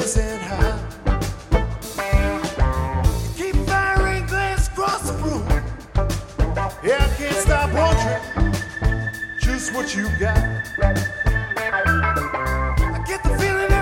saying how. You keep firing glass across the room. Yeah, I can't stop wondering just what you got. I get the feeling